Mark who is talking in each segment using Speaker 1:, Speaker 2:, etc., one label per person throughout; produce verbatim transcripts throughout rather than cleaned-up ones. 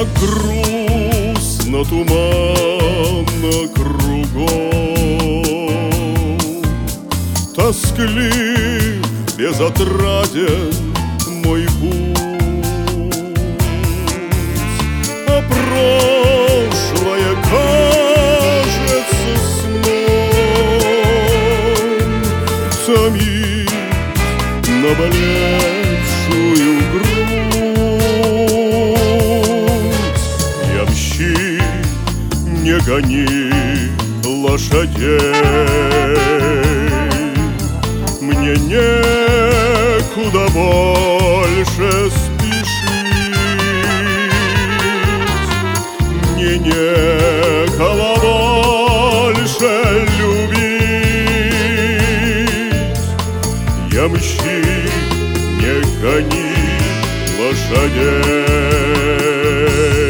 Speaker 1: как грустно, туманно кругом, тосклив, безотраден мой путь, а прошлое кажется сном, томит наболевшую грудь. Ямщик, не гони лошадей, мне некуда больше спешить, мне некого больше любить. Ямщик, не гони лошадей.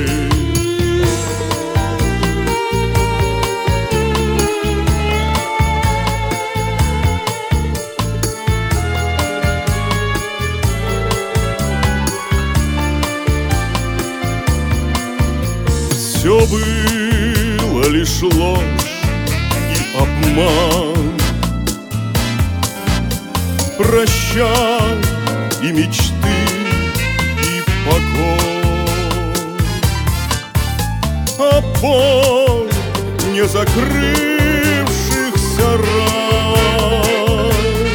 Speaker 1: Все было лишь ложь и обман. Прощай и мечты, и покой, а боль не закрывшихся ран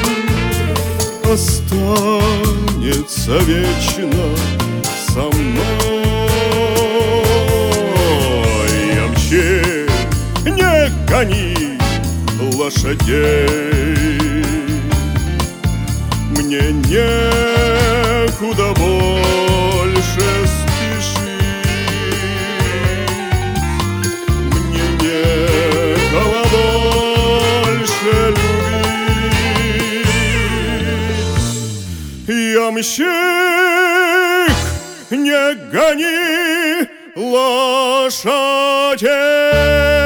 Speaker 1: останется вечно со мной. Не гони лошадей, мне некуда больше спешить, мне некого больше любить. Ямщик, не гони лошадей.